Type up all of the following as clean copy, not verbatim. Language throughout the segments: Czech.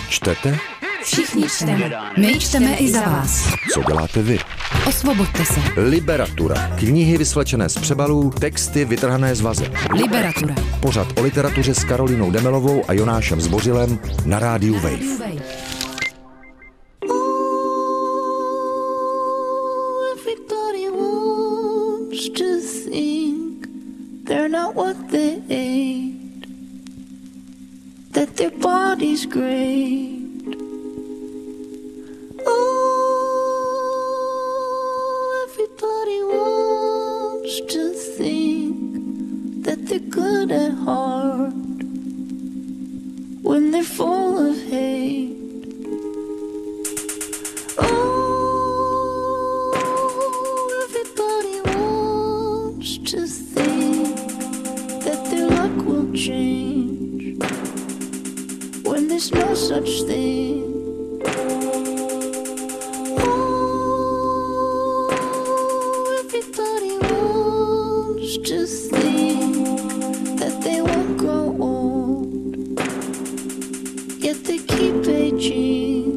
Čtete? Všichni čteme. My čteme i za vás. Co děláte vy? Osvoboďte se. Liberatura. Knihy vysvlečené z přebalů, texty vytrhané z vazeb. Liberatura. Pořad o literatuře s Karolínou Demelovou a Jonášem Zbořilem na rádiu Wave. Everybody wants to think they're not what they ain't, that their body's great. Everybody wants to think that they're good at heart when they're full of hate. Everybody wants to think that their luck will change when there's no such thing. Just think that they won't grow old, yet they keep aging.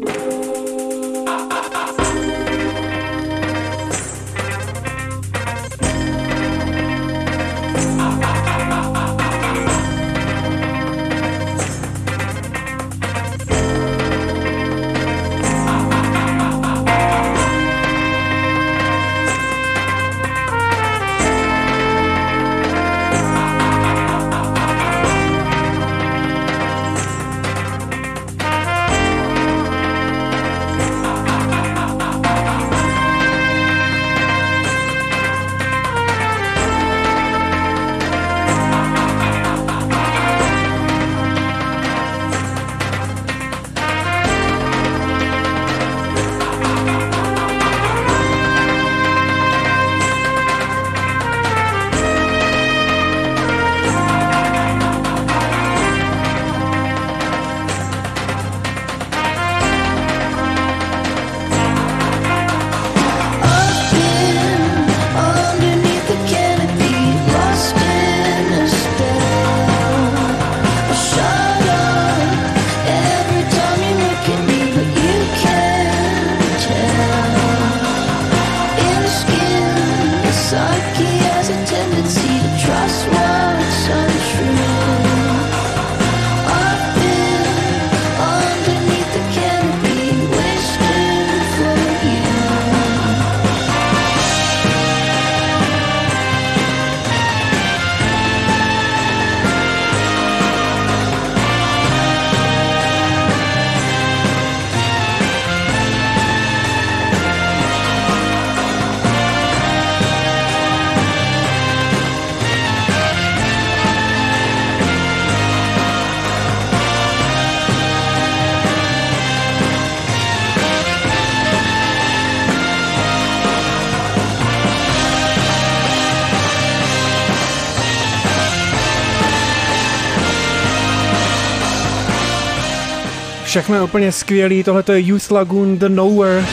Všechno je úplně skvělý, tohle je Youth Lagoon The Nowhere.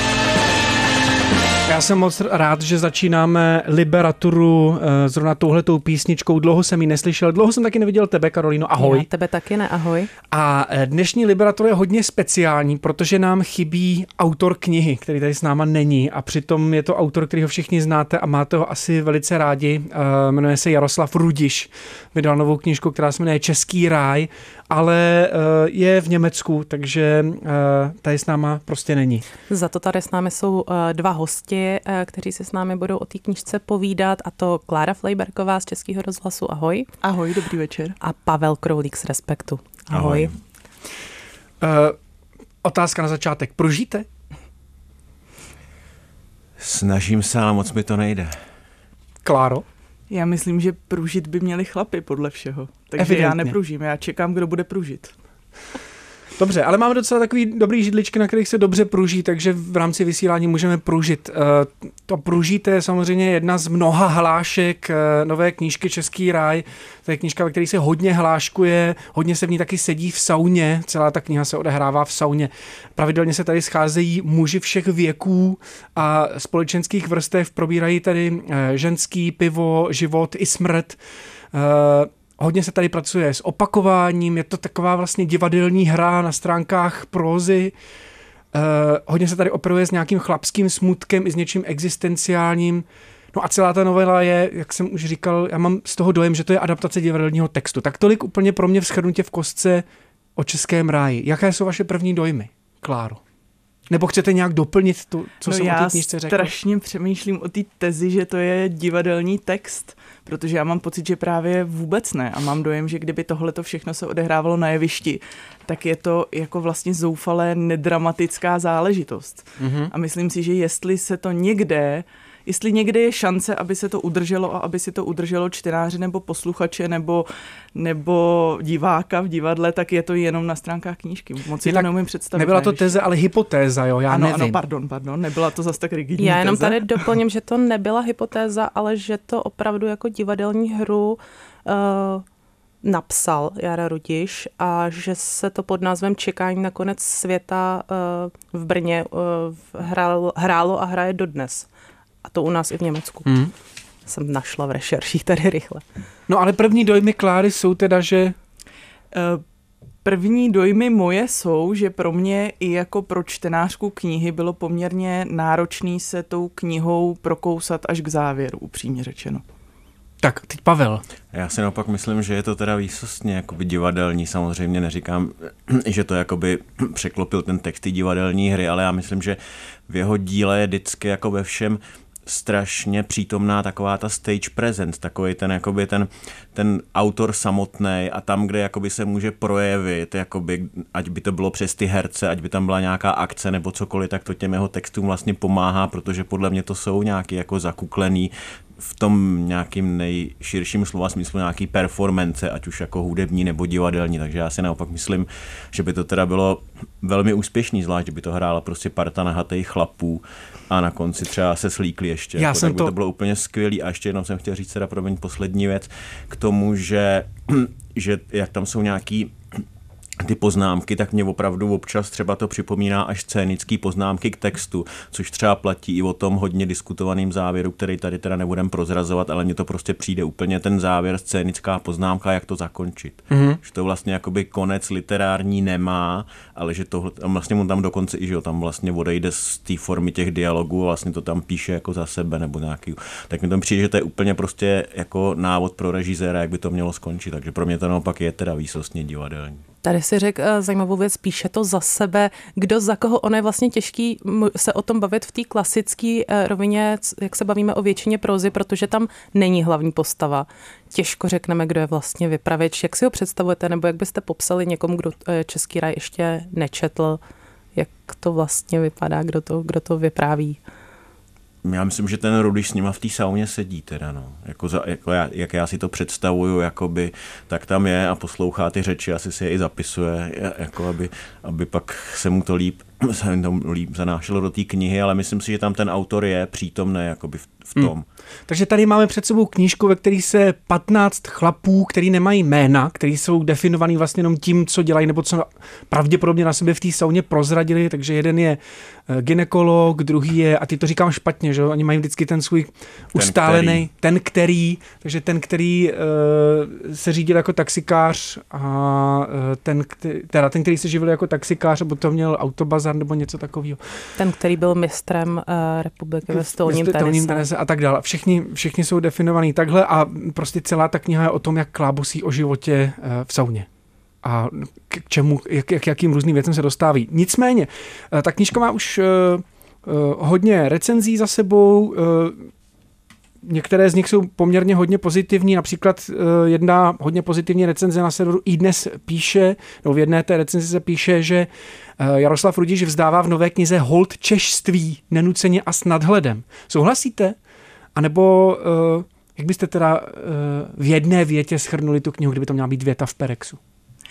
Já jsem moc rád, že začínáme Liberaturu zrovna touhletou písničkou. Dlouho jsem ji neslyšel, dlouho jsem taky neviděl tebe, Karolíno, ahoj. Já tebe taky ne, ahoj. A dnešní Liberatura je hodně speciální, protože nám chybí autor knihy, který tady s náma není, a přitom je to autor, kterýho všichni znáte a máte ho asi velice rádi. Jmenuje se Jaroslav Rudiš, vydal novou knížku, která se jmenuje Český ráj, ale je v Německu, takže tady s náma prostě není. Za to tady s námi jsou dva hosti, kteří se s námi budou o té knížce povídat, a to Klára Flejberková z Českého rozhlasu, ahoj. Ahoj, dobrý večer. A Pavel Kroulík z Respektu, ahoj. Otázka na začátek, pružíte? Snažím se, ale moc mi to nejde. Kláro? Já myslím, že pružit by měli chlapy podle všeho. Takže Evidentně. Já nepružím, já čekám, kdo bude pružit. Dobře, ale máme docela takový dobrý židličky, na kterých se dobře pruží, takže v rámci vysílání můžeme pružit. To pružíte je samozřejmě jedna z mnoha hlášek nové knížky Český ráj. To je knížka, ve které se hodně hláškuje, hodně se v ní taky sedí v sauně, celá ta kniha se odehrává v sauně. Pravidelně se tady scházejí muži všech věků a společenských vrstev, probírají tady ženský, pivo, život i smrt. Hodně se tady pracuje s opakováním, je to taková vlastně divadelní hra na stránkách prózy. Hodně se tady operuje s nějakým chlapským smutkem i s něčím existenciálním. No a celá ta novela je, jak jsem už říkal, já mám z toho dojem, že to je adaptace divadelního textu. Tak tolik úplně pro mě v shrnutí v kostce o Českém ráji. Jaké jsou vaše první dojmy, Kláro? Nebo chcete nějak doplnit to, co jsem o té knížce řekl? Já strašně přemýšlím o té tezi, že to je divadelní text, protože já mám pocit, že právě vůbec ne. A mám dojem, že kdyby tohleto všechno se odehrávalo na jevišti, tak je to jako vlastně zoufalé nedramatická záležitost. Mm-hmm. A myslím si, že jestli někde je šance, aby se to udrželo a aby si to udrželo čtenáři nebo posluchače nebo diváka v divadle, tak je to jenom na stránkách knížky. Moc si to neumím představit. Nebyla to teze, ale hypotéza, jo, já nevím. Ano, pardon, nebyla to zase tak rigidní Já jenom teze. tady doplním, že to nebyla hypotéza, ale že to opravdu jako divadelní hru napsal Jara Rudiš a že se to pod názvem Čekání na konec světa v Brně hrálo a hraje dodnes. A to u nás i v Německu. Jsem našla v rešerších tady rychle. No ale první dojmy Kláry jsou teda, že... První dojmy moje jsou, že pro mě i jako pro čtenářku knihy bylo poměrně náročný se tou knihou prokousat až k závěru, upřímně řečeno. Tak, teď Pavel. Já si naopak myslím, že je to teda výsostně jakoby divadelní, samozřejmě neříkám, že to jakoby překlopil ten text té divadelní hry, ale já myslím, že v jeho díle je vždycky jako ve všem strašně přítomná taková ta stage presence, takový ten jakoby ten autor samotný a tam, kde jakoby se může projevit, jakoby, ať by to bylo přes ty herce, ať by tam byla nějaká akce nebo cokoliv, tak to těm jeho textům vlastně pomáhá, protože podle mě to jsou nějaký jako zakuklený v tom nějakým nejširším slova smyslu nějaký performance, ať už jako hudební nebo divadelní, takže já si naopak myslím, že by to teda bylo velmi úspěšný, zvlášť, že by to hrála prostě parta nahatých chlapů a na konci třeba se slíkli ještě. Já jsem tak by to bylo úplně skvělý a ještě jenom jsem chtěl říct teda poslední věc k tomu, že jak tam jsou nějaký ty poznámky, tak mě opravdu občas třeba to připomíná až scénický poznámky k textu, což třeba platí i o tom hodně diskutovaným závěru, který tady teda nebudem prozrazovat, ale mně to prostě přijde úplně ten závěr, scénická poznámka, jak to zakončit. Mm-hmm. Že to vlastně jakoby konec literární nemá, ale že tohle, vlastně on tam dokonce i, že tam vlastně odejde z té formy těch dialogů, vlastně to tam píše jako za sebe nebo nějaký. Tak mi to přijde, že to je úplně prostě jako návod pro režiséra, jak by to mělo skončit, takže pro mě to naopak je teda výsostně divadelní. Tady si řekl zajímavou věc, píše to za sebe, kdo za koho, ono je vlastně těžký se o tom bavit v té klasické rovině, jak se bavíme o většině prózy, protože tam není hlavní postava. Těžko řekneme, kdo je vlastně vypravěč. Jak si ho představujete, nebo jak byste popsali někomu, kdo Český ráj ještě nečetl, jak to vlastně vypadá, kdo to vypráví? Já myslím, že ten Rudiš s nima v té sauně sedí teda, no. Jak já si to představuju, jakoby, tak tam je a poslouchá ty řeči, asi si je i zapisuje, jako aby pak se mu to líp zanášelo do té knihy, ale myslím si, že tam ten autor je přítomný jakoby v tom. Takže tady máme před sebou knížku, ve které se 15 chlapů, který nemají jména, který jsou definovaný vlastně jenom tím, co dělají, nebo co pravděpodobně na sebe v té sauně prozradili, takže jeden je gynekolog, druhý je, a ty to říkám špatně, že oni mají vždycky ten svůj ustálený, ten který se řídil jako taxikář a ten, který se živil jako taxikář, nebo to měl autobazar nebo něco takového. Ten, který byl mistrem republiky ve stolním tenise a tak dále. Všichni jsou definovaný takhle a prostě celá ta kniha je o tom, jak klábosí o životě v sauně. A k čemu, jakým různým věcem se dostáví. Nicméně, ta knížka má už hodně recenzí za sebou, některé z nich jsou poměrně hodně pozitivní, například jedna hodně pozitivní recenze na serveru iDnes píše, nebo v jedné té recenzi se píše, že Jaroslav Rudiš vzdává v nové knize hold češství, nenuceně a s nadhledem. Souhlasíte? A nebo jak byste teda v jedné větě shrnuli tu knihu, kdyby to měla být věta v Perexu?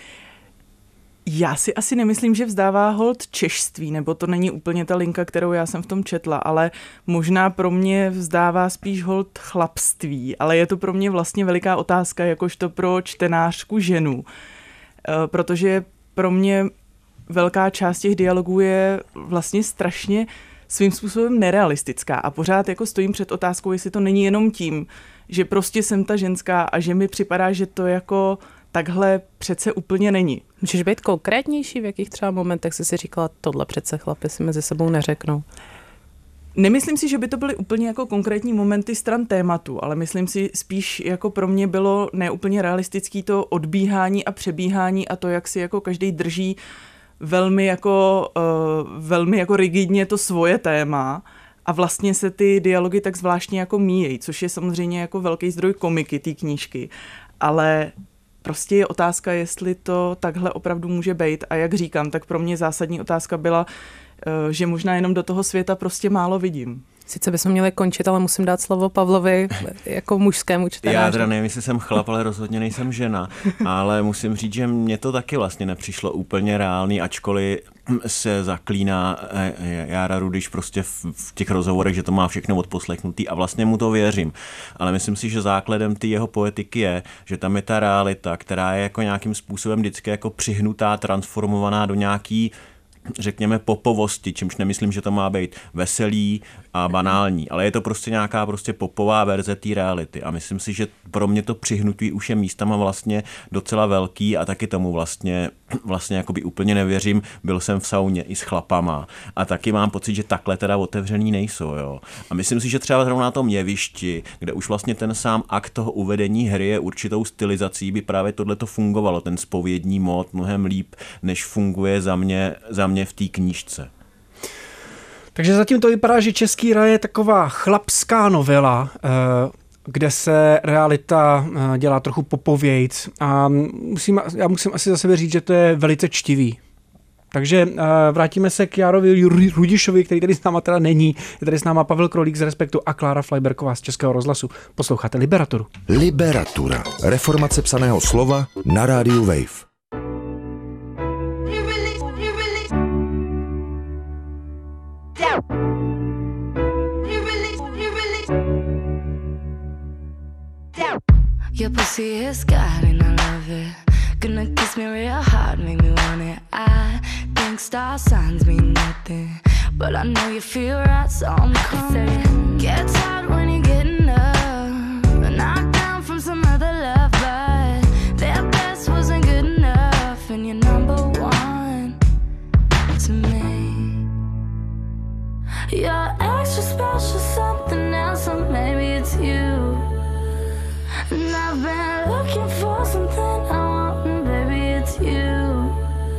Já si asi nemyslím, že vzdává hold češství, nebo to není úplně ta linka, kterou já jsem v tom četla, ale možná pro mě vzdává spíš hold chlapství, ale je to pro mě vlastně veliká otázka, jakožto pro čtenářku ženu, protože pro mě velká část těch dialogů je vlastně strašně svým způsobem nerealistická a pořád jako stojím před otázkou, jestli to není jenom tím, že prostě jsem ta ženská a že mi připadá, že to jako takhle přece úplně není. Můžeš být konkrétnější, v jakých třeba momentech jsi si říkala, tohle přece chlapi si mezi sebou neřeknou? Nemyslím si, že by to byly úplně jako konkrétní momenty stran tématu, ale myslím si spíš jako pro mě bylo neúplně realistický to odbíhání a přebíhání a to, jak si jako každý drží velmi jako rigidně to svoje téma a vlastně se ty dialogy tak zvláštně jako míjejí, což je samozřejmě jako velký zdroj komiky té knížky, ale prostě je otázka, jestli to takhle opravdu může být a jak říkám, tak pro mě zásadní otázka byla, že možná jenom do toho světa prostě málo vidím. Sice bychom měli končit, ale musím dát slovo Pavlovi jako mužskému čtenáři. Já teda nevím, jestli jsem chlap, ale rozhodně nejsem žena, ale musím říct, že mně to taky vlastně nepřišlo úplně reálný, ačkoliv se zaklíná Jára Rudyš prostě v těch rozhovorech, že to má všechno odposlechnutý a vlastně mu to věřím. Ale myslím si, že základem ty jeho poetiky je, že tam je ta realita, která je jako nějakým způsobem vždycky jako přihnutá, transformovaná do nějaký, řekněme, popovosti, čímž nemyslím, že to má být veselý a banální, ale je to prostě nějaká prostě popová verze té reality a myslím si, že pro mě to přihnutí už je místama vlastně docela velký a taky tomu vlastně jakoby úplně nevěřím. Byl jsem v sauně i s chlapama a taky mám pocit, že takhle teda otevřený nejsou, jo. A myslím si, že třeba zrovna na tom jevišti, kde už vlastně ten sám akt toho uvedení hry je určitou stylizací, by právě tohleto fungovalo, ten zpovědní mód mnohem líp, než funguje za mě v té knížce. Takže zatím to vypadá, že Český raj je taková chlapská novela, kde se realita dělá trochu popovějc a já musím asi za sebe říct, že to je velice čtivý. Takže vrátíme se k Járovi Rudyšovi, který tady s náma teda není. Je tady s náma Pavel Krolík z Respektu a Klára Flajberková z Českého rozhlasu. Posloucháte Liberaturu. Liberatura. Reformace psaného slova na rádiu Wave. Your pussy is God and I love it. Gonna kiss me real hard, make me want it. I think star signs mean nothing, but I know you feel right, so I'm coming. Gets hard when you're getting up, knocked down from some other love, but their best wasn't good enough, and you're number one to me. You're extra special, something else, or maybe it's you. And I've been looking for something I want, and baby, it's you.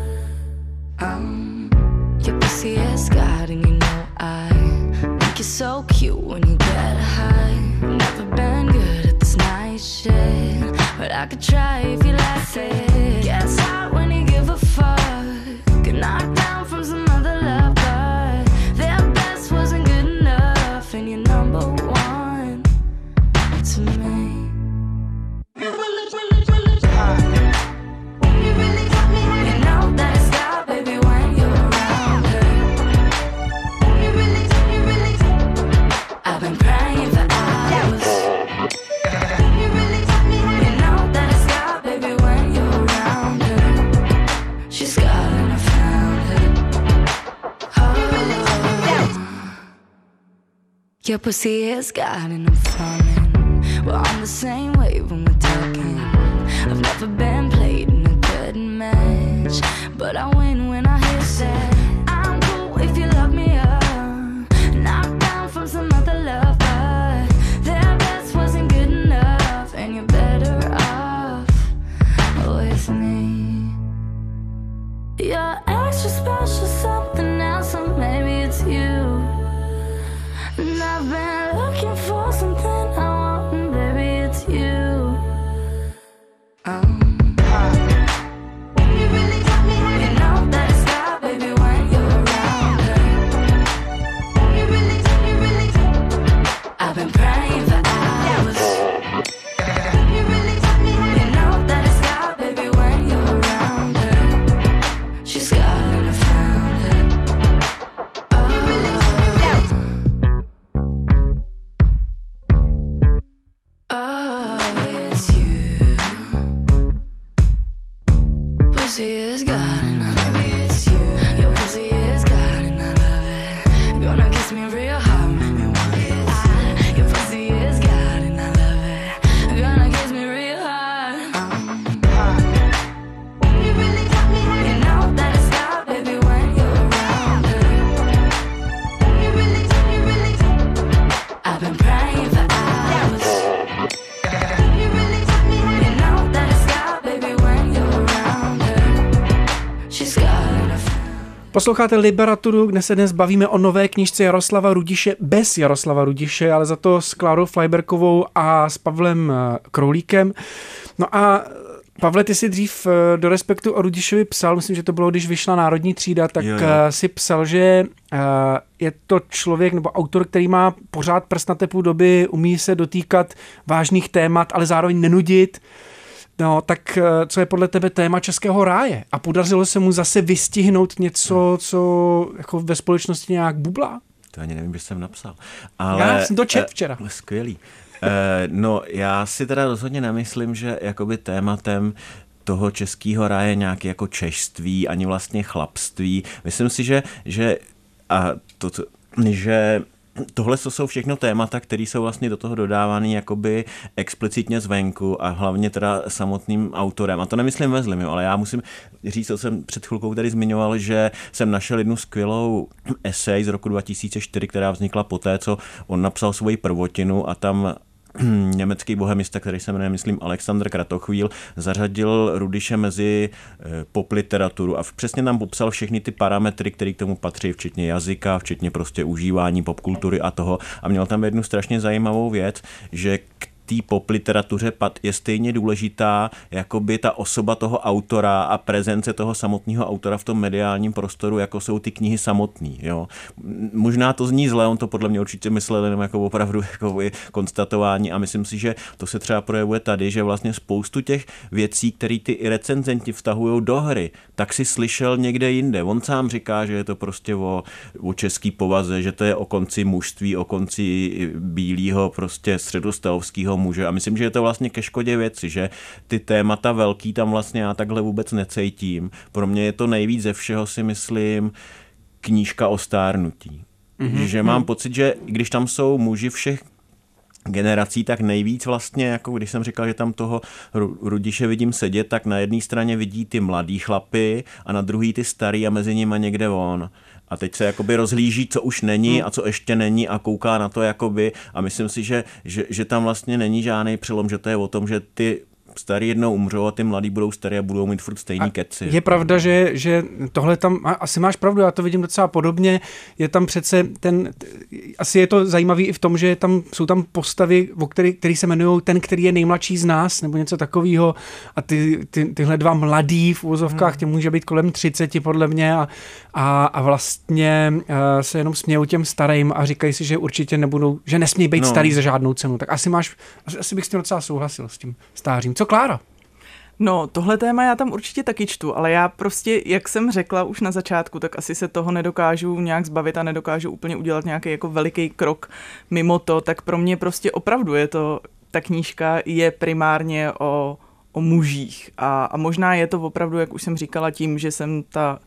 Your pussy is God, and you know I think you're so cute when you get high. Never been good at this night shit, but I could try if you like it. Gets hot when you give a fuck, get knocked down from some other love, but their best wasn't good enough, and you're number one to me. Your pussy is God and I'm falling. We're on the same wave when we're talking. I've never been played in a good match, but I win when I hit that. I'm cool if you love me up, knocked down from some other love, but their best wasn't good enough, and you're better off with me. You're extra special, something else, or maybe it's you. And I've been looking for something I want, and baby, it's you. You really got me. You know that it's God, baby, when you're around her. You really. I've been praying for hours. You really got me. You know that it's God, baby, when you're around her. She's God and I found her. Posloucháte Liberaturu, kde se dnes bavíme o nové knížce Jaroslava Rudiše, bez Jaroslava Rudiše, ale za to s Klárou Flajberkovou a s Pavlem Kroulíkem. No a Pavle, ty si dřív do Respektu o Rudišovi psal, myslím, že to bylo, když vyšla Národní třída, tak si psal, že je to člověk nebo autor, který má pořád prst na tepu doby, umí se dotýkat vážných témat, ale zároveň nenudit. No, tak co je podle tebe téma Českého ráje? A podařilo se mu zase vystihnout něco, co jako ve společnosti nějak bublá? To ani nevím, že jsem napsal. Ale, já jsem to četl včera. Skvělý. No, já si teda rozhodně nemyslím, že jakoby tématem toho Českého ráje nějaké jako češství, ani vlastně chlapství. Myslím si, že tohle jsou všechno témata, které jsou vlastně do toho dodávány jakoby explicitně zvenku a hlavně teda samotným autorem. A to nemyslím ve zlým, ale já musím říct, co jsem před chvilkou tady zmiňoval, že jsem našel jednu skvělou esej z roku 2004, která vznikla poté, co on napsal svoji prvotinu a tam německý bohemista, který se jmenuje, myslím, Alexander Kratochvíl, zařadil Rudiše mezi pop literaturu a přesně tam popsal všechny ty parametry, které k tomu patří, včetně jazyka, včetně prostě užívání popkultury a toho. A měl tam jednu strašně zajímavou věc, že k té pop literatuře je stejně důležitá jakoby ta osoba toho autora a prezence toho samotného autora v tom mediálním prostoru, jako jsou ty knihy samotný. Jo. Možná to zní zle, on to podle mě určitě myslel jenom jako opravdu jako konstatování a myslím si, že to se třeba projevuje tady, že vlastně spoustu těch věcí, které ty i recenzenti vtahují do hry, tak si slyšel někde jinde. On sám říká, že je to prostě o český povaze, že to je o konci mužství, o konci bílého prostě středostavovského muže a myslím, že je to vlastně ke škodě věci, že ty témata velký tam vlastně já takhle vůbec necítím. Pro mě je to nejvíc ze všeho, si myslím, knížka o stárnutí. Že mám pocit, že když tam jsou muži všech generací, tak nejvíc vlastně, jako když jsem říkal, že tam toho Rudiše vidím sedět, tak na jedné straně vidí ty mladý chlapy a na druhý ty starý a mezi nimi někde on. A teď se jakoby rozhlíží, co už není a co ještě není a kouká na to jakoby a myslím si, že tam vlastně není žádný přelom, že to je o tom, že ty starý jednou umřou a ty mladí budou starý a budou mít furt stejný keci. Je pravda, že tohle tam, asi máš pravdu, já to vidím docela podobně, je tam přece asi je to zajímavý i v tom, že jsou tam postavy, který se jmenují ten, který je nejmladší z nás, nebo něco takového a tyhle dva mladí v úvozovkách, tě může být kolem 30 podle mě a vlastně se jenom smějou těm starým a říkají si, že určitě nebudou, že nesmí být starý za žádnou cenu. Tak asi bych s tím docela souhlasil s tím stářím. Co Klára? No, tohle téma já tam určitě taky čtu, ale já prostě, jak jsem řekla už na začátku, tak asi se toho nedokážu nějak zbavit a nedokážu úplně udělat nějaký jako veliký krok mimo to, tak pro mě prostě opravdu ta knížka je primárně o mužích a možná je to opravdu, jak už jsem říkala, tím, že jsem ta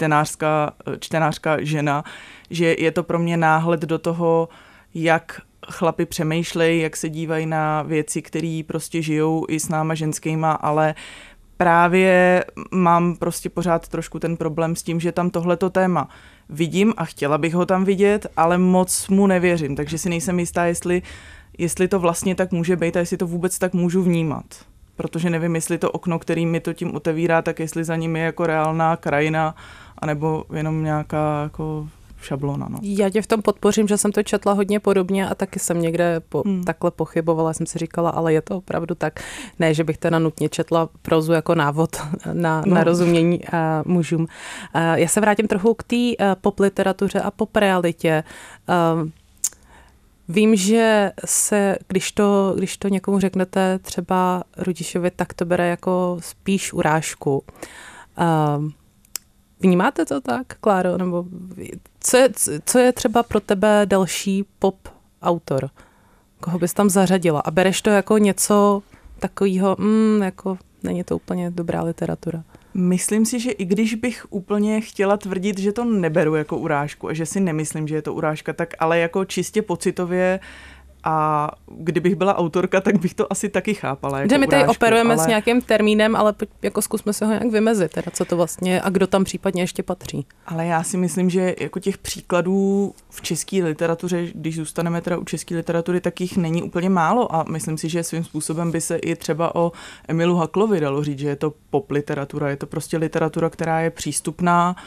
čtenářka žena, že je to pro mě náhled do toho, jak chlapi přemýšlejí, jak se dívají na věci, které prostě žijou i s náma ženskýma, ale právě mám prostě pořád trošku ten problém s tím, že tam tohleto téma vidím a chtěla bych ho tam vidět, ale moc mu nevěřím, takže si nejsem jistá, jestli to vlastně tak může být a jestli to vůbec tak můžu vnímat. Protože nevím, jestli to okno, který mi to tím otevírá, tak jestli za ním je jako reálná krajina, anebo jenom nějaká jako šablona. No. Já tě v tom podpořím, že jsem to četla hodně podobně a taky jsem někde takhle pochybovala, jsem si říkala, ale je to opravdu tak. Ne, že bych teda nutně četla prózu jako návod na rozumění mužům. Já se vrátím trochu k té pop literatuře a pop realitě. Vím, že když to někomu řeknete třeba Rudišovi, tak to bere jako spíš urážku. Vnímáte to tak, Kláro? Nebo co je třeba pro tebe další pop autor? Koho bys tam zařadila? A bereš to jako něco takového, jako není to úplně dobrá literatura? Myslím si, že i když bych úplně chtěla tvrdit, že to neberu jako urážku a že si nemyslím, že je to urážka, tak ale jako čistě pocitově a kdybych byla autorka, tak bych to asi taky chápala. Jako my tady operujeme s nějakým termínem, ale jako zkusme se ho nějak vymezit, teda co to vlastně a kdo tam případně ještě patří. Ale já si myslím, že jako těch příkladů v české literatuře, když zůstaneme teda u české literatury, tak jich není úplně málo a myslím si, že svým způsobem by se i třeba o Emilu Haklovi dalo říct, že je to pop literatura, je to prostě literatura, která je přístupná,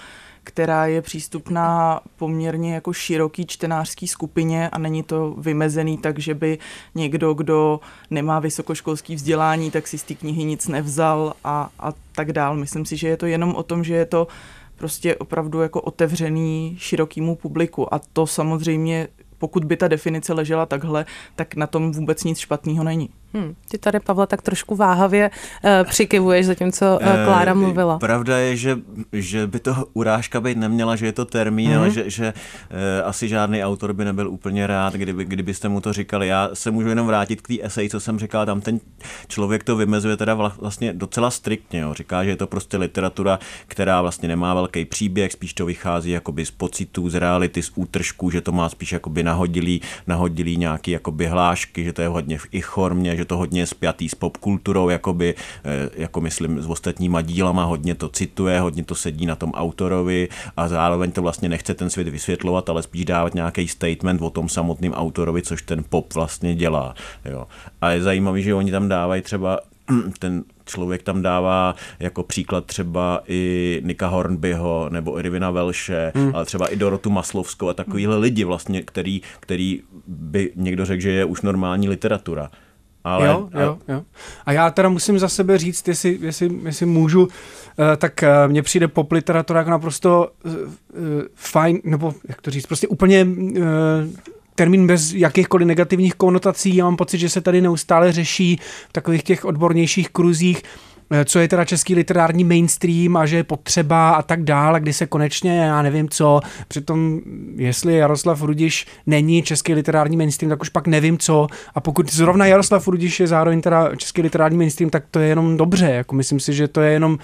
která je přístupná poměrně jako široký čtenářský skupině a není to vymezený tak, že by někdo, kdo nemá vysokoškolský vzdělání, tak si z té knihy nic nevzal a tak dál. Myslím si, že je to jenom o tom, že je to prostě opravdu jako otevřený širokému publiku a to samozřejmě, pokud by ta definice ležela takhle, tak na tom vůbec nic špatného není. Ty tady, Pavle, tak trošku váhavě přikyvuješ, zatímco Klára mluvila. Pravda je, že by to urážka být neměla, že je to termín, ale že asi žádný autor by nebyl úplně rád, kdybyste mu to říkali. Já se můžu jenom vrátit k té esej, co jsem říkal, tam ten člověk to vymezuje teda vlastně docela striktně. Jo. Říká, že je to prostě literatura, která vlastně nemá velký příběh, spíš to vychází jakoby z pocitů, z reality, z útržků, že to má spíš jakoby nahodilý nějaký jakoby hlášky, že to je hodně v ich formě, že to hodně spjatý s popkulturou, jakoby, jako myslím s ostatníma dílama, hodně to cituje, hodně to sedí na tom autorovi a zároveň to vlastně nechce ten svět vysvětlovat, ale spíš dávat nějaký statement o tom samotným autorovi, což ten pop vlastně dělá. Jo. A je zajímavý, že oni tam dávají třeba ten člověk tam dává jako příklad třeba i Nicka Hornbyho nebo Irvina Welshe, ale třeba i Dorotu Maslovskou a takovýhle lidi vlastně, který by někdo řekl, že je už normální literatura. Ale, jo. A já teda musím za sebe říct, jestli můžu, tak mně přijde pop literatura jako naprosto fajn, nebo jak to říct, prostě úplně termín bez jakýchkoliv negativních konotací. Já mám pocit, že se tady neustále řeší v takových těch odbornějších kruzích, co je teda český literární mainstream a že je potřeba a tak dále, kdy se konečně, já nevím co, přitom jestli Jaroslav Rudiš není český literární mainstream, tak už pak nevím co a pokud zrovna Jaroslav Rudiš je zároveň teda český literární mainstream, tak to je jenom dobře, jako myslím si, že to je jenom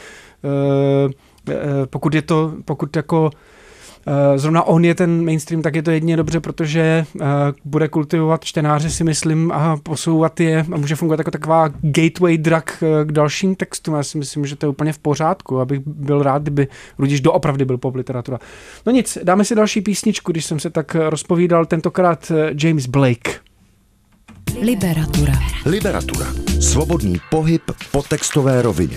pokud jako zrovna on je ten mainstream, tak je to jedině dobře, protože bude kultivovat čtenáře, si myslím, a posouvat je a může fungovat jako taková gateway drug k dalším textům. Já si myslím, že to je úplně v pořádku, abych byl rád, kdyby Rudiš doopravdy byl pop literatura. No nic, dáme si další písničku, když jsem se tak rozpovídal, tentokrát James Blake. Liberatura. Svobodný pohyb po textové rovině.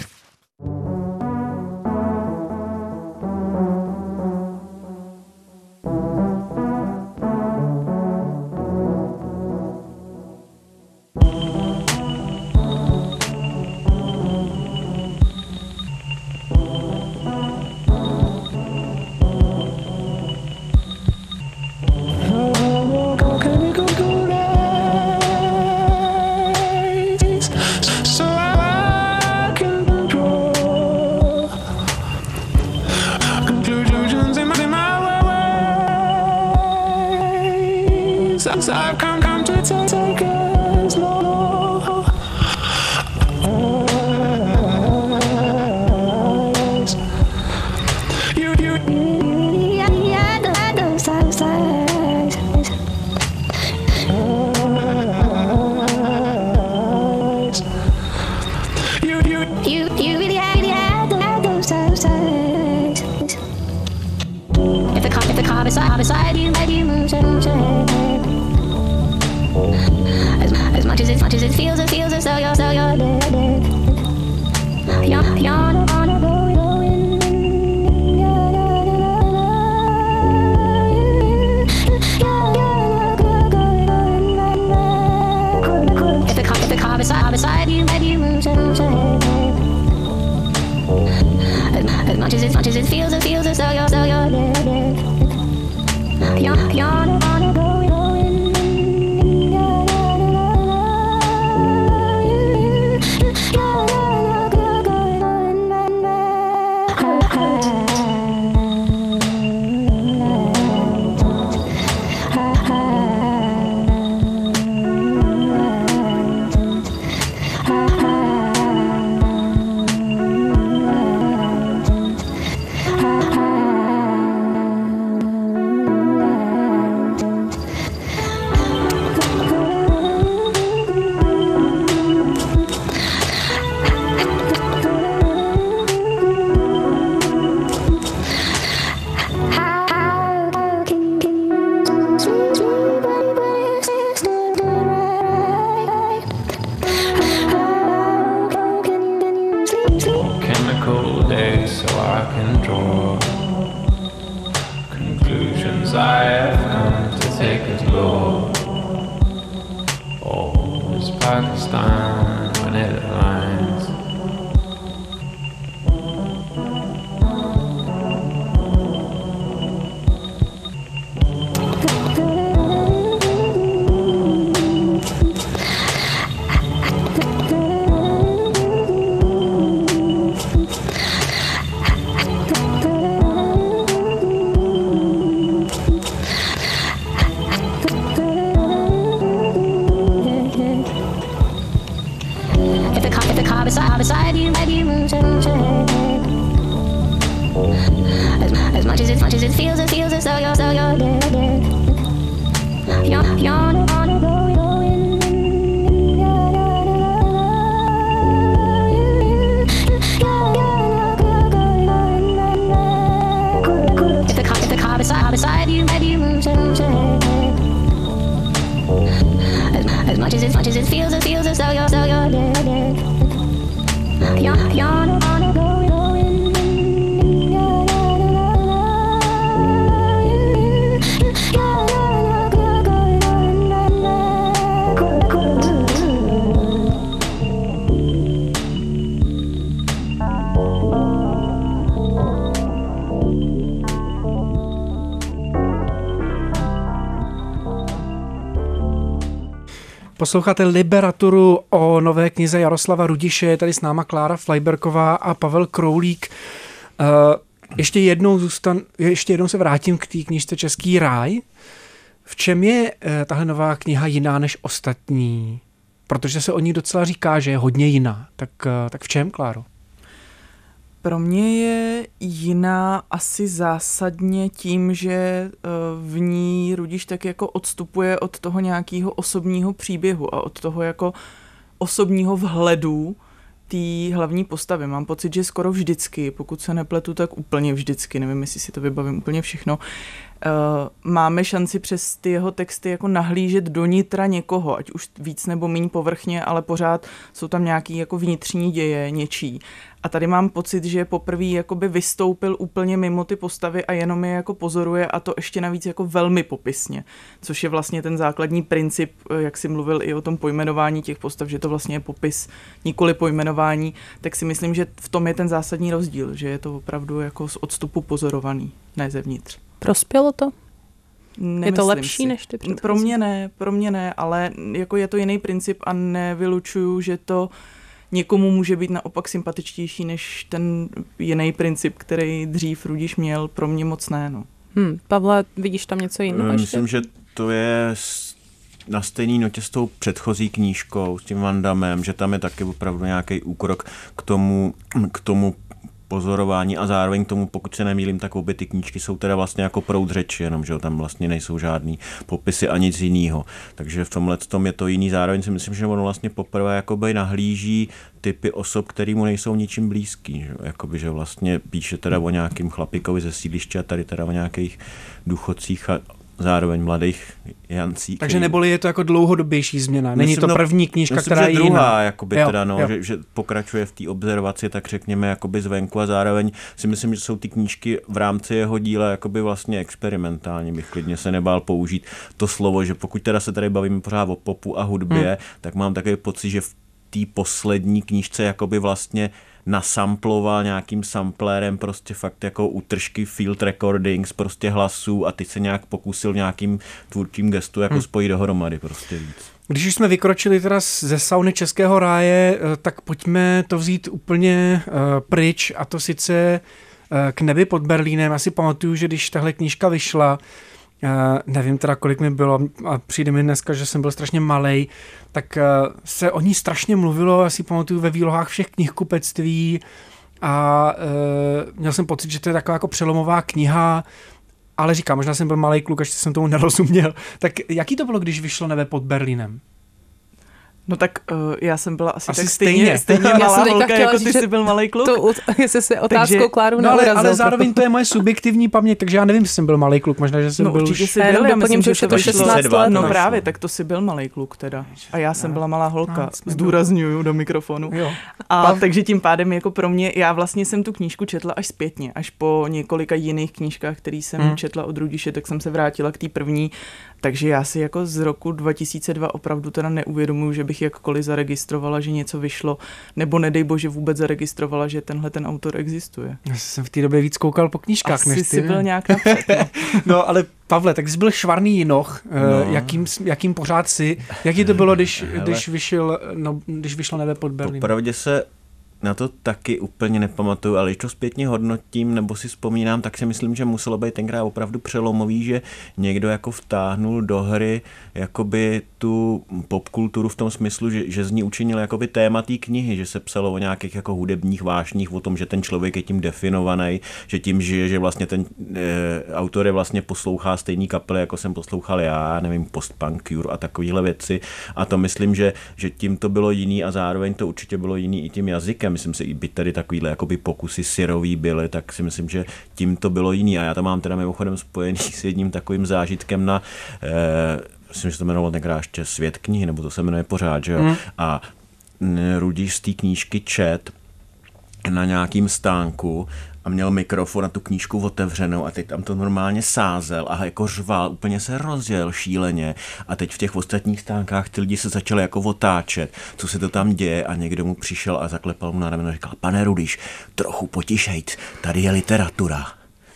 As much as it feels as though you're dead. You're Posloucháte Liberaturu o nové knize Jaroslava Rudiše, je tady s náma Klára Flajberková a Pavel Kroulík. Ještě jednou se vrátím k té knížce Český ráj. V čem je tahle nová kniha jiná než ostatní? Protože se o ní docela říká, že je hodně jiná. Tak v čem, Kláro? Pro mě je jiná asi zásadně tím, že v ní Rudiš tak jako odstupuje od toho nějakého osobního příběhu a od toho jako osobního vhledu té hlavní postavy. Mám pocit, že skoro vždycky, pokud se nepletu, tak úplně vždycky, nevím, jestli si to vybavím úplně všechno, máme šanci přes ty jeho texty jako nahlížet do nitra někoho, ať už víc nebo míň povrchně, ale pořád jsou tam nějaký jako vnitřní děje něčí. A tady mám pocit, že poprvé jakoby vystoupil úplně mimo ty postavy a jenom je jako pozoruje a to ještě navíc jako velmi popisně, což je vlastně ten základní princip, jak si mluvil i o tom pojmenování těch postav, že to vlastně je popis, nikoli pojmenování, tak si myslím, že v tom je ten zásadní rozdíl, že je to opravdu jako z odstupu pozorovaný, ne zevnitř. Prospělo to? Nemyslím je to lepší si. než ty předchozí? Pro mě ne, ale jako je to jiný princip a nevylučuju, že to někomu může být naopak sympatičtější než ten jiný princip, který dřív Rudiš měl, pro mě moc ne. No. Pavle, vidíš tam něco jiného? Myslím, že to je na stejný notě s tou předchozí knížkou, s tím Van Dammem, že tam je taky opravdu nějaký úkrok k tomu pozorování a zároveň k tomu, pokud se nemýlím, tak obě ty knížky jsou teda vlastně jako proud řeči, jenom že tam vlastně nejsou žádný popisy a nic jinýho. Takže v tomhle tom je to jiný. Zároveň si myslím, že ono vlastně poprvé jakoby nahlíží typy osob, který mu nejsou ničím blízký. Že? Jakoby, že vlastně píše teda o nějakým chlapíkovi ze sídliště a tady teda o nějakých důchodcích a zároveň mladých Jancí. Takže neboli je to jako dlouhodobější změna. Není to první knížka, která je jiná. Druhá, jakoby teda, že pokračuje v té observaci, tak řekněme jakoby zvenku a zároveň si myslím, že jsou ty knížky v rámci jeho díla jakoby vlastně experimentální. Bych klidně se nebál použít to slovo, že pokud teda se tady bavíme pořád o popu a hudbě, tak mám takový pocit, že v té poslední knížce jakoby vlastně nasamploval nějakým samplerem prostě fakt jako útržky field recordings prostě hlasů a teď se nějak pokusil nějakým tvůrčím gestu jako spojit dohromady prostě víc. Když už jsme vykročili teda ze sauny Českého ráje, tak pojďme to vzít úplně pryč a to sice K nebi pod Berlínem. Asi pamatuju, že když tahle knížka vyšla, nevím teda, kolik mi bylo a přijde mi dneska, že jsem byl strašně malej, tak se o ní strašně mluvilo, asi pamatuju ve výlohách všech knihkupectví a měl jsem pocit, že to je taková jako přelomová kniha, ale říkám, možná jsem byl malej kluk, až jsem tomu nerozuměl. Tak jaký to bylo, když vyšlo Nebe pod Berlínem? No tak já jsem byla asi tak stejně malá holka, jako ty jsi byl malej kluk. Jestli si otázkou Kláru neurazil. Ale zároveň to je moje subjektivní paměť, takže já nevím, jestli jsem byl malej kluk, možná, že jsem byl určitě už... jsi byl, já myslím, že to 16 let. No právě, tak to jsi byl malej kluk teda. A já jsem byla malá holka, zdůrazňuju do mikrofonu. A takže tím pádem jako pro mě, já vlastně jsem tu knížku četla až zpětně, až po několika jiných knížkách, který jsem četla od Rudiše, tak jsem se vrátila k té první. Takže já si jako z roku 2002 opravdu teda neuvědomuji, že bych jakkoliv zaregistrovala, že něco vyšlo, nebo nedej bože vůbec zaregistrovala, že tenhle ten autor existuje. Já jsem v té době víc koukal po knížkách, asi než ty. Asi byl nějak napřed, no. No ale Pavle, tak jsi byl švarný jinoch, jakým pořád jsi. Jaký to bylo, když vyšlo Nebe pod Berlínem? Popravdě se na to taky úplně nepamatuju, ale když to zpětně hodnotím nebo si vzpomínám, tak si myslím, že muselo být tenkrát opravdu přelomový, že někdo jako vtáhnul do hry jakoby tu popkulturu v tom smyslu, že z ní učinil jakoby téma té knihy, že se psalo o nějakých jako hudebních vášních, o tom, že ten člověk je tím definovaný, že tím žije, že vlastně ten autor je vlastně poslouchá stejný kapely, jako jsem poslouchal já, nevím, Post-Punk, Cure a takovéhle věci a to myslím, že tím to bylo jiný a zároveň to určitě bylo jiný i tím jazykem, myslím si, byť tady takovýhle jakoby pokusy syrový byly, tak si myslím, že tím to bylo jiný. A já to mám teda mimochodem spojený s jedním takovým zážitkem na, myslím, že to jmenovalo tenkrát ještě Svět knihy, nebo to se jmenuje pořád, že jo? A Rudíš z té knížky čet na nějakým stánku a měl mikrofon a tu knížku otevřenou a teď tam to normálně sázel a jako řval, úplně se rozjel šíleně a teď v těch ostatních stánkách ty lidi se začali jako otáčet, co se to tam děje a někdo mu přišel a zaklepal mu na rameno a říkal, pane Rudíš, trochu potišejc, tady je literatura.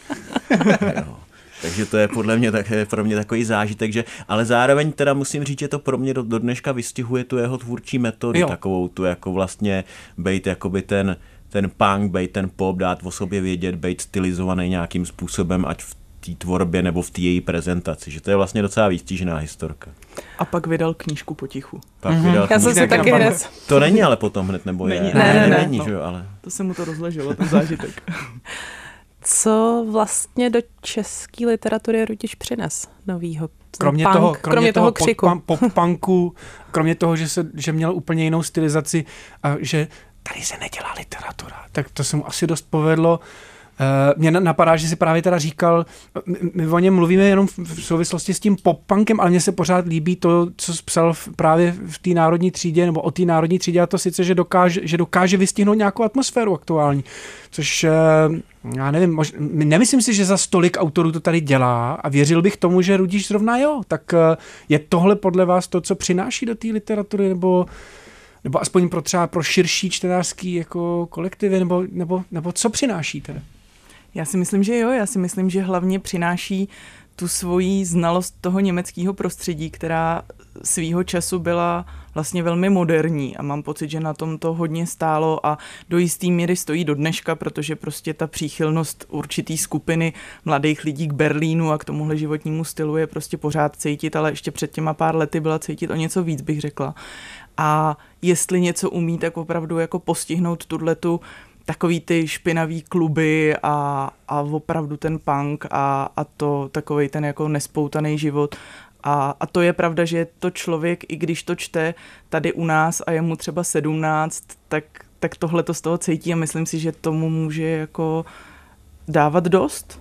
Takže to je podle mě pro mě takový zážitek, že, ale zároveň teda musím říct, že to pro mě do dneška vystihuje tu jeho tvůrčí metodu, takovou tu jako vlastně bejt jakoby ten punk, bejt ten pop, dát o sobě vědět, bejt stylizovaný nějakým způsobem, ať v té tvorbě nebo v té její prezentaci, že to je vlastně docela výstižná historka. A pak vydal knížku potichu. Já jsem si taky hned. To není ale potom hned, nebo je? Ne, že jo, ale. To se mu to rozleželo, ten zážitek. Co vlastně do české literatury Rudíš přines novýho? Kromě toho křiku. Pop-punku, kromě toho, že měl úplně jinou stylizaci a že tady se nedělá literatura. Tak to se mu asi dost povedlo. Mně napadá, že si právě teda říkal, my o něm mluvíme jenom v souvislosti s tím pop-punkem, ale mně se pořád líbí to, co psal právě v té národní třídě, nebo o té národní třídě, a to sice, že dokáže vystihnout nějakou atmosféru aktuální. Což já nevím, nemyslím si, že za stolik autorů to tady dělá a věřil bych tomu, že Rudíš zrovna jo. Tak je tohle podle vás to, co přináší do té literatury, nebo aspoň pro širší čtenářský jako kolektivy, nebo co přináší teda? Já si myslím, že jo. Já si myslím, že hlavně přináší tu svoji znalost toho německého prostředí, která svýho času byla vlastně velmi moderní a mám pocit, že na tom to hodně stálo a do jistý míry stojí do dneška, protože prostě ta příchylnost určitý skupiny mladých lidí k Berlínu a k tomuhle životnímu stylu je prostě pořád cítit, ale ještě před těma pár lety byla cítit o něco víc, bych řekla. A jestli něco umí, tak opravdu jako postihnout tuhletu takový ty špinavý kluby a opravdu ten punk a to takovej ten jako nespoutaný život. A to je pravda, že to člověk, i když to čte tady u nás a je mu třeba 17, tak tohle to z toho cítí a myslím si, že tomu může jako dávat dost.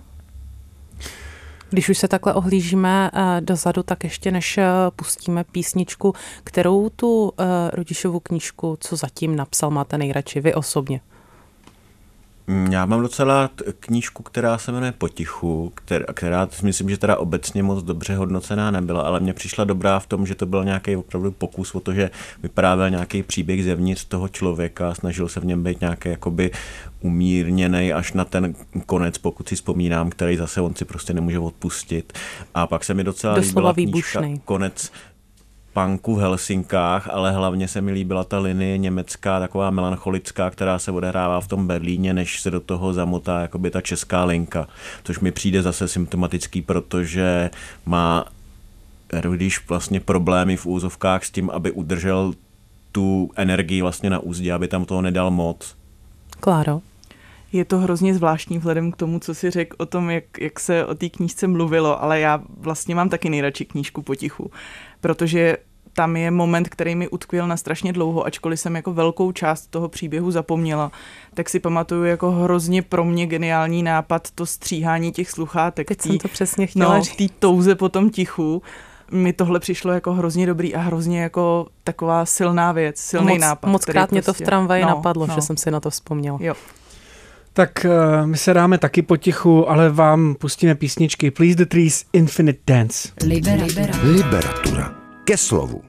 Když už se takhle ohlížíme dozadu, tak ještě než pustíme písničku, kterou tu Rudíšovu knížku, co zatím napsal, máte nejradši vy osobně? Já mám docela knížku, která se jmenuje Potichu, která myslím, že teda obecně moc dobře hodnocená nebyla, ale mně přišla dobrá v tom, že to byl nějaký opravdu pokus o to, že vyprávěl nějaký příběh zevnitř toho člověka, snažil se v něm být nějaký jakoby umírněnej až na ten konec, pokud si vzpomínám, který zase on si prostě nemůže odpustit. A pak se mi docela líbila knížka Konec punku v Helsinkách, ale hlavně se mi líbila ta linie německá, taková melancholická, která se odehrává v tom Berlíně, než se do toho zamotá jakoby ta česká linka, což mi přijde zase symptomatický, protože má Rudíš vlastně problémy v úzovkách s tím, aby udržel tu energii vlastně na úzdě, aby tam toho nedal moc. Kláro? Je to hrozně zvláštní vzhledem k tomu, co si řekl o tom, jak se o té knížce mluvilo, ale já vlastně mám taky nejradši knížku Potichu, protože tam je moment, který mi utkvěl na strašně dlouho, ačkoliv jsem jako velkou část toho příběhu zapomněla, tak si pamatuju jako hrozně pro mě geniální nápad to stříhání těch sluchátek. Teď jsem to přesně chtěla říct. Té touze po tom tichu. Mi tohle přišlo jako hrozně dobrý a hrozně jako taková silná věc, silný nápad. Moc krát mě to v tramvaji napadlo, že jsem si na to vzpomněla. Jo. Tak my se dáme taky potichu, ale vám pustíme písničky Please the Trees, Infinite Dance. Liberatura. Ke slovu.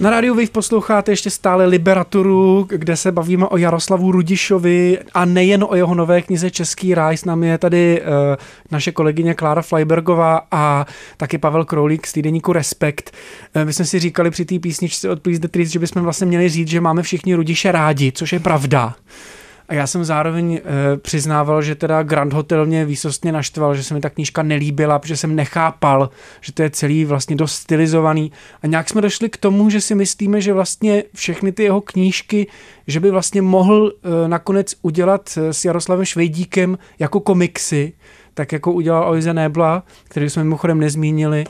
Na rádiu Wave posloucháte ještě stále Liberaturu, kde se bavíme o Jaroslavu Rudišovi a nejen o jeho nové knize Český ráj. S námi je tady naše kolegyně Klára Flajbergová a taky Pavel Kroulík z týdeníku Respekt. My jsme si říkali při té písničce od Please the Trees, že bychom vlastně měli říct, že máme všichni Rudiše rádi, což je pravda. A já jsem zároveň přiznával, že teda Grand Hotel mě výsostně naštval, že se mi ta knížka nelíbila, protože jsem nechápal, že to je celý vlastně dost stylizovaný. A nějak jsme došli k tomu, že si myslíme, že vlastně všechny ty jeho knížky, že by vlastně mohl nakonec udělat s Jaroslavem Švejdíkem jako komiksy, tak jako udělal Oise Nebla, který jsme mimochodem nezmínili.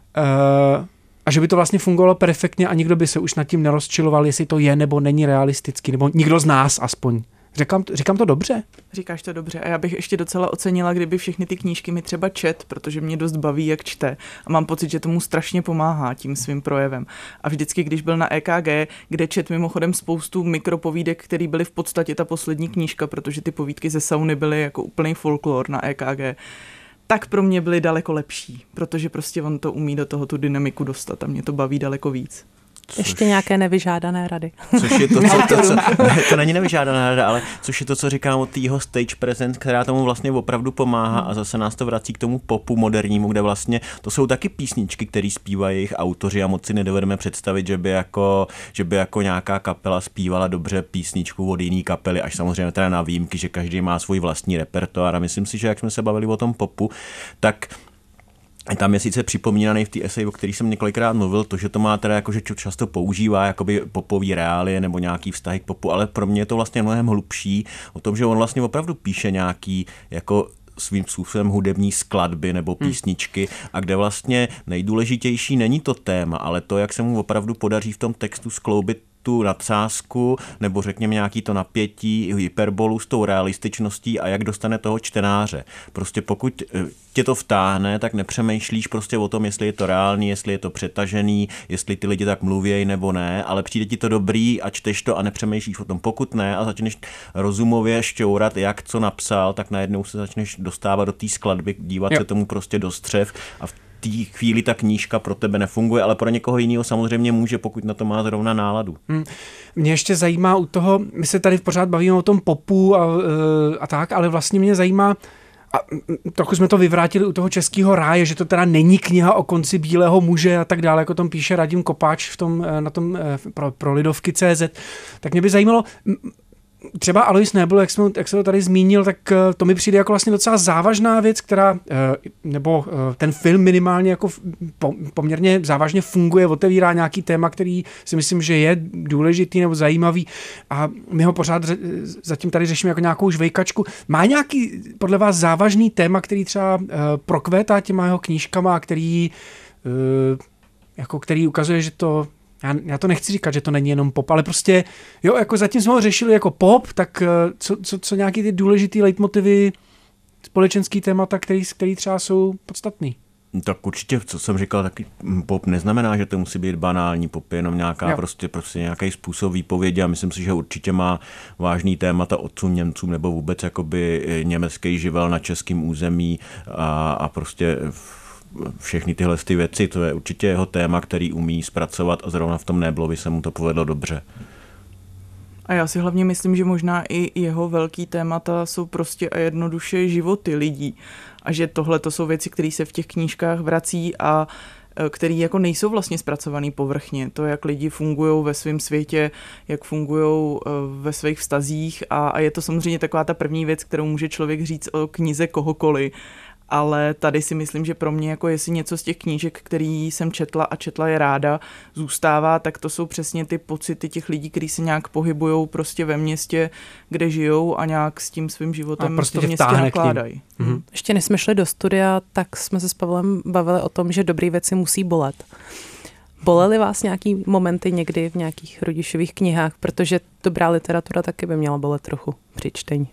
A že by to vlastně fungovalo perfektně a nikdo by se už nad tím nerozčiloval, jestli to je nebo není realistický, nebo nikdo z nás aspoň. Říkám to dobře? Říkáš to dobře a já bych ještě docela ocenila, kdyby všechny ty knížky mi třeba čet, protože mě dost baví, jak čte a mám pocit, že tomu strašně pomáhá tím svým projevem. A vždycky, když byl na EKG, kde čet mimochodem spoustu mikropovídek, které byly v podstatě ta poslední knížka, protože ty povídky ze sauny byly jako úplný folklor na EKG, tak pro mě byly daleko lepší, protože prostě on to umí do toho tu dynamiku dostat a mě to baví daleko víc. Ještě nějaké nevyžádané rady. Což je to není nevyžádaná rada, ale což je to, co říkám od jeho stage presence, která tomu vlastně opravdu pomáhá a zase nás to vrací k tomu popu modernímu, kde vlastně to jsou taky písničky, které zpívají jejich autoři a moc si nedovedeme představit, že by jako nějaká kapela zpívala dobře písničku od jiný kapely, až samozřejmě teda na výjimky, že každý má svůj vlastní repertoár a myslím si, že jak jsme se bavili o tom popu, tak tam je sice připomínaný v té esej, o který jsem několikrát mluvil, to, že to má teda jako, že často používá jakoby popový reálie nebo nějaký vztahy k popu, ale pro mě je to vlastně mnohem hlubší o tom, že on vlastně opravdu píše nějaký jako svým způsobem hudební skladby nebo písničky a kde vlastně nejdůležitější není to téma, ale to, jak se mu opravdu podaří v tom textu skloubit tu nadsázku nebo řekněme nějaký to napětí, hyperbolu s tou realističností a jak dostane toho čtenáře. Prostě pokud tě to vtáhne, tak nepřemýšlíš prostě o tom, jestli je to reálný, jestli je to přetažený, jestli ty lidi tak mluvějí nebo ne, ale přijde ti to dobrý a čteš to a nepřemýšlíš o tom. Pokud ne a začneš rozumově šťourat, jak co napsal, tak najednou se začneš dostávat do té skladby, dívat se tomu prostě do střev a v té chvíli ta knížka pro tebe nefunguje, ale pro někoho jiného samozřejmě může, pokud na to má zrovna náladu. Mě ještě zajímá u toho, my se tady pořád bavíme o tom popu a tak, ale vlastně mě zajímá, a trochu jsme to vyvrátili u toho Českého ráje, že to teda není kniha o konci bílého muže a tak dále, jako tom píše Radim Kopáč na tom pro Lidovky.cz, tak mě by zajímalo, třeba Alois Nebel, jak se to tady zmínil, tak to mi přijde jako vlastně docela závažná věc, která, nebo ten film minimálně jako poměrně závažně funguje, otevírá nějaký téma, který si myslím, že je důležitý nebo zajímavý a my ho pořád zatím tady řešíme jako nějakou žvejkačku. Má nějaký podle vás závažný téma, který třeba prokvétá těma jeho knížkama, který ukazuje, že to já to nechci říkat, že to není jenom pop, ale prostě, jo, jako zatím jsme ho řešili jako pop, tak co nějaký ty důležitý leitmotivy, společenský témata, který třeba jsou podstatný? Tak určitě, co jsem říkal, taky pop neznamená, že to musí být banální, pop je jenom nějaká prostě nějaký způsob výpovědi a myslím si, že určitě má vážný témata otcům Němcům nebo vůbec jakoby německý živel na českém území a prostě všechny tyhle ty věci, to je určitě jeho téma, který umí zpracovat a zrovna v tom Neblovi se mu to povedlo dobře. A já si hlavně myslím, že možná i jeho velký témata jsou prostě a jednoduše životy lidí a že tohle to jsou věci, které se v těch knížkách vrací a který jako nejsou vlastně zpracovaný povrchně. To, jak lidi fungují ve svém světě, jak fungují ve svých vztazích a je to samozřejmě taková ta první věc, kterou může člověk říct o knize kohokoliv. Ale tady si myslím, že pro mě, jako jestli něco z těch knížek, který jsem četla a četla je ráda, zůstává, tak to jsou přesně ty pocity těch lidí, kteří se nějak pohybujou prostě ve městě, kde žijou a nějak s tím svým životem prostě v tom městě nakládají. Ještě než jsme šli do studia, tak jsme se s Pavlem bavili o tom, že dobré věci musí bolet. Bolely vás nějaký momenty někdy v nějakých Rudišových knihách, protože dobrá literatura taky by měla bolet trochu při čtení.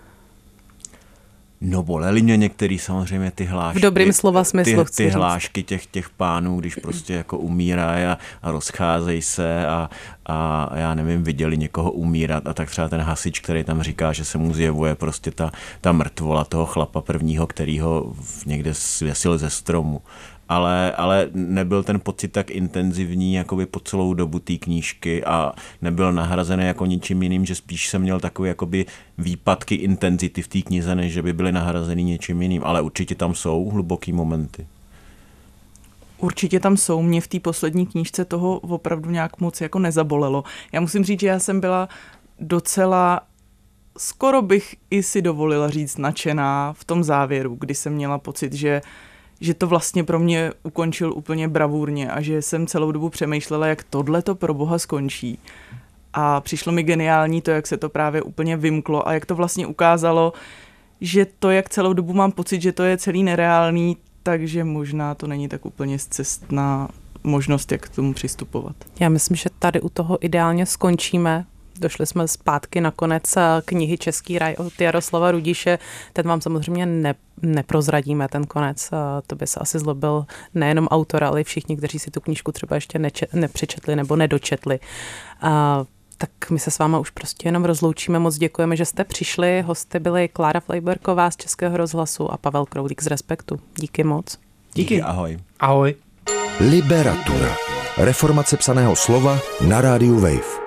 No bolely mě některý samozřejmě ty hlášky. V dobrým slova smyslu ty hlášky těch pánů, když prostě jako umírají a rozcházejí se a já nevím, viděli někoho umírat a tak třeba ten hasič, který tam říká, že se mu zjevuje prostě ta mrtvola toho chlapa prvního, který ho někde svěsil ze stromu. ale nebyl ten pocit tak intenzivní jakoby po celou dobu té knížky a nebyl nahrazený jako ničím jiným, že spíš jsem měl takové jakoby výpadky intenzity v té knize, než že by byly nahrazeny něčím jiným, ale určitě tam jsou hluboký momenty. Určitě tam jsou. Mě v té poslední knížce toho opravdu nějak moc jako nezabolelo. Já musím říct, že já jsem byla docela, skoro bych i si dovolila říct, nadšená v tom závěru, kdy jsem měla pocit, že to vlastně pro mě ukončil úplně bravurně a že jsem celou dobu přemýšlela, jak tohleto pro boha skončí. A přišlo mi geniální to, jak se to právě úplně vymklo a jak to vlastně ukázalo, že to, jak celou dobu mám pocit, že to je celý nereálný, takže možná to není tak úplně scestná možnost, jak k tomu přistupovat. Já myslím, že tady u toho ideálně skončíme. Došli jsme zpátky na konec knihy Český raj od Jaroslava Rudiše. Ten vám samozřejmě neprozradíme, ten konec. To by se asi zlobil nejenom autor, ale i všichni, kteří si tu knížku třeba ještě nepřečetli nebo nedočetli. Tak my se s váma už prostě jenom rozloučíme. Moc děkujeme, že jste přišli. Hosty byli Klára Flejberková z Českého rozhlasu a Pavel Kroulík z Respektu. Díky moc. Díky, ahoj. Ahoj. Liberatura. Reformace psaného slova na rádiu Wave.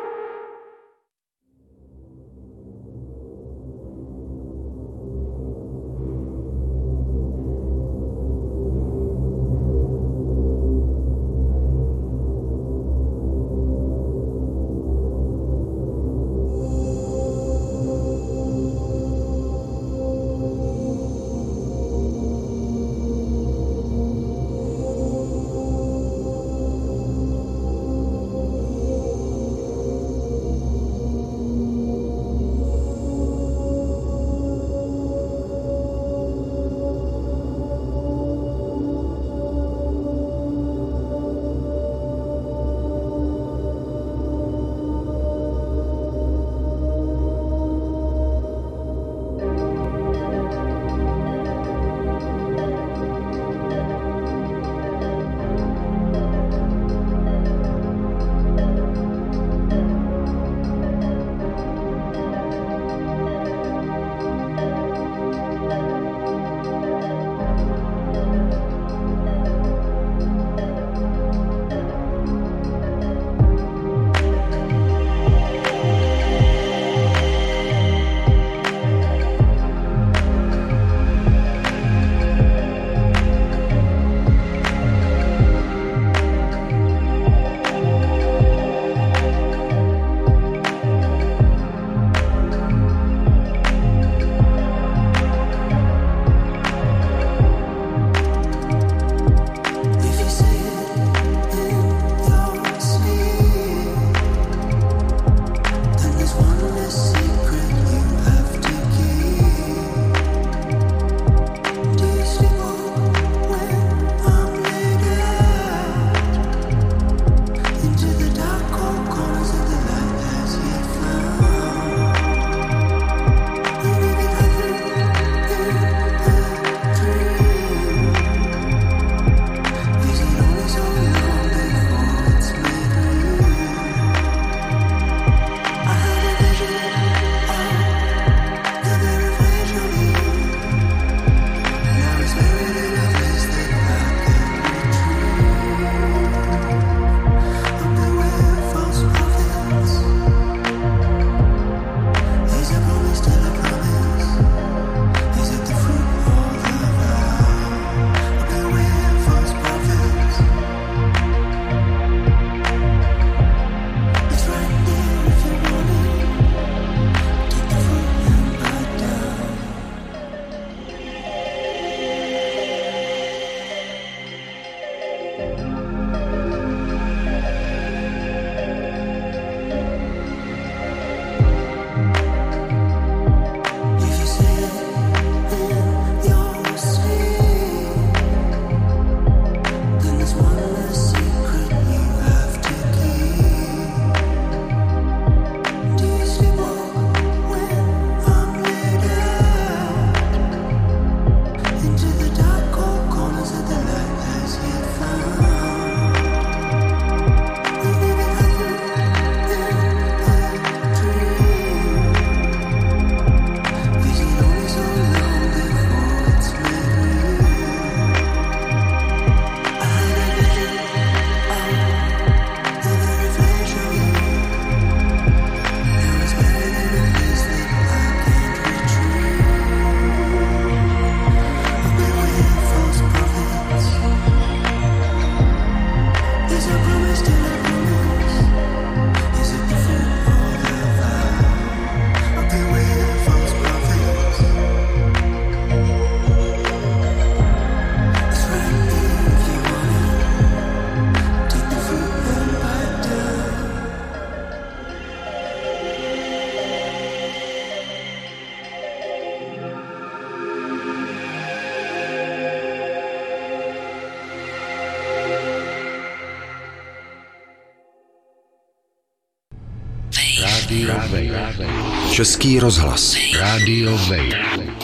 Český rozhlas. Radio Wave.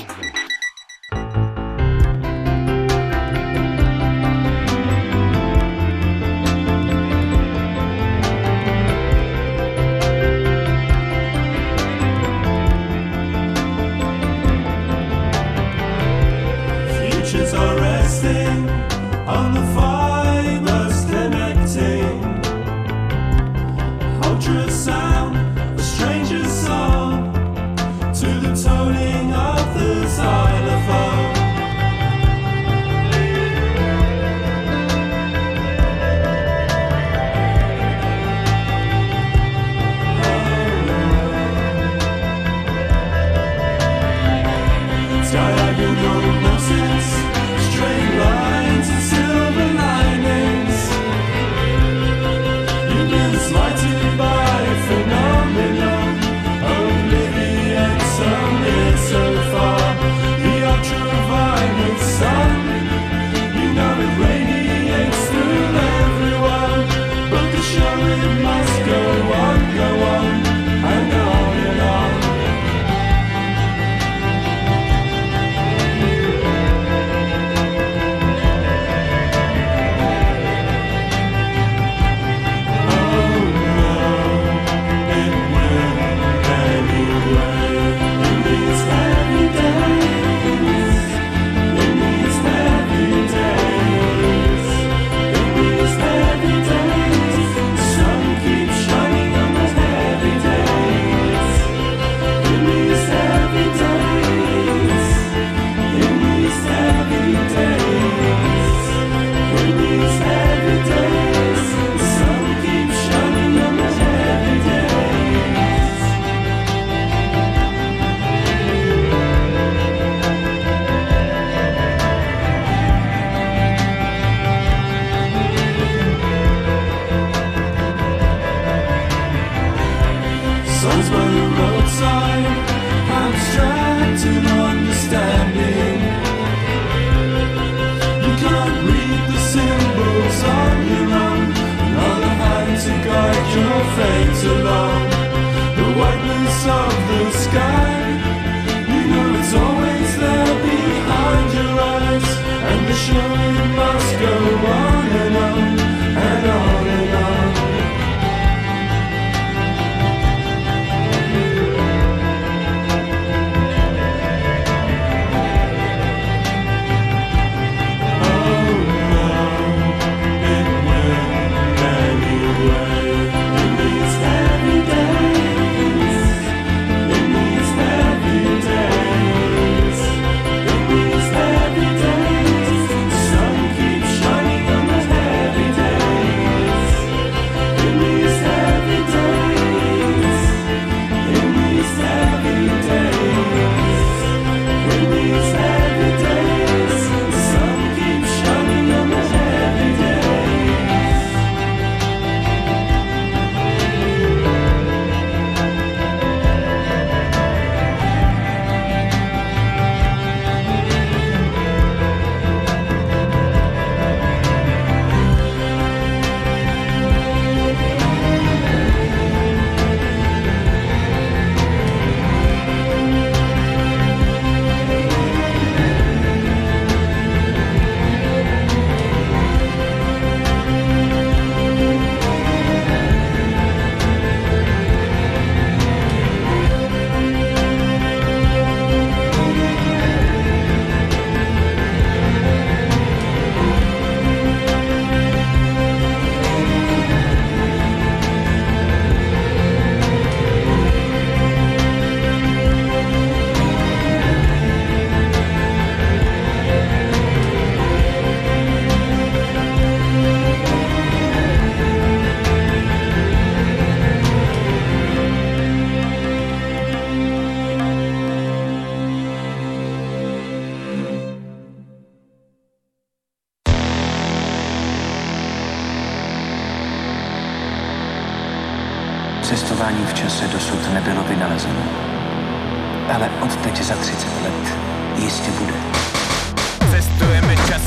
Cestování v čase dosud nebylo vynalezeno. Ale od teď za 30 let jistě bude. Cestujeme časem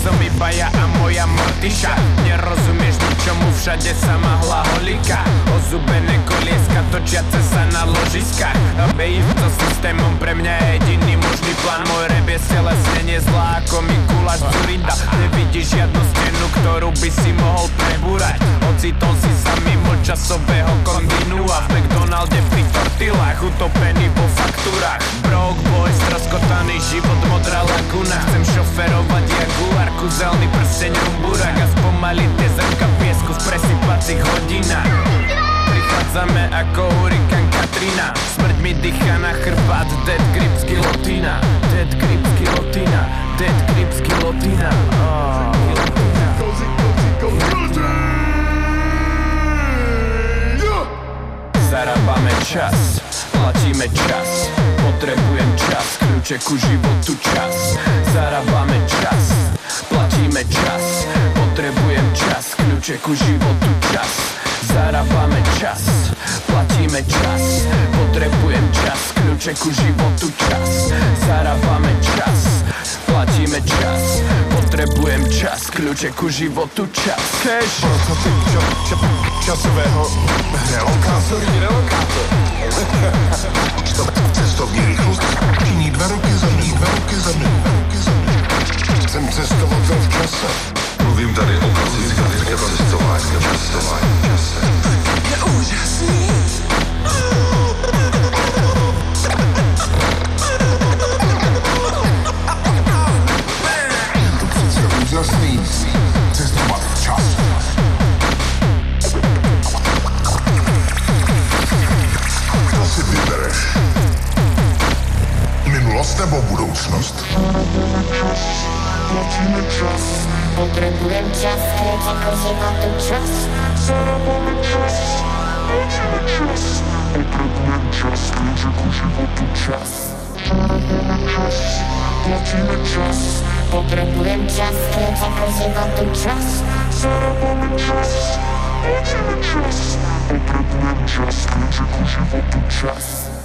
som iba ja a moja mortiša. Nerozumieš ničomu, všade sama hlaholika. Ozubené kolieska točiace sa na ložiskách. A beef so systémom pre mňa je jediný možný plán. Môj rap je stelesne nezlá ako Mikuláš Dzurinda. Nevidíš žiadnu stenu, ktorú by si mohol prebúrať. Ocitol si sa mimo časového kontinua. V McDonalde pri tortilách, utopený vo faktúrach. Broke boy, stroskotaný život, modrá laguna. Chcem šoferovať Jaguar, kúzelný prsteň rumbúrak. A spomaliť tie zrnka piesku v presypacích hodinách. Prichádzame ako hurikán Katrina. Smrť mi dýcha na chrbát, dead grips gilotína. Dead grips gilotína, dead grips gilotína. Zarábame čas, platíme čas. Potrebujem čas, kľúče ku životu čas. Zarábame čas, platíme čas. Potrebujem čas, kľúče ku životu čas. Zarábame čas, platíme čas. Potrebujem čas, kľúče ku životu čas. Zarábame čas, platíme čas. Potrebujem čas, kľúče ku životu čas. Cash. Časového relokátor. Cestovní rychlost činí 2 roky za mnou, 2 roky za mnou. Jsem cestovatel v čase. Mluvím tady o klasickém cestování v čase. Je úžasný. Je to přece úžasný. Cestovat v čase. Co si vybereš? Minulost nebo budoucnost? Platíme čas. Potrebujem čas, kľúče ku životu čas. Zarábame čas. Platíme čas. Potrebujem čas, kľúče ku životu čas. Zarábame čas. Platíme čas. Potrebujem čas, kľúče ku životu čas. Zarábame čas. Platíme čas. Potrebujem čas, kľúče ku životu čas.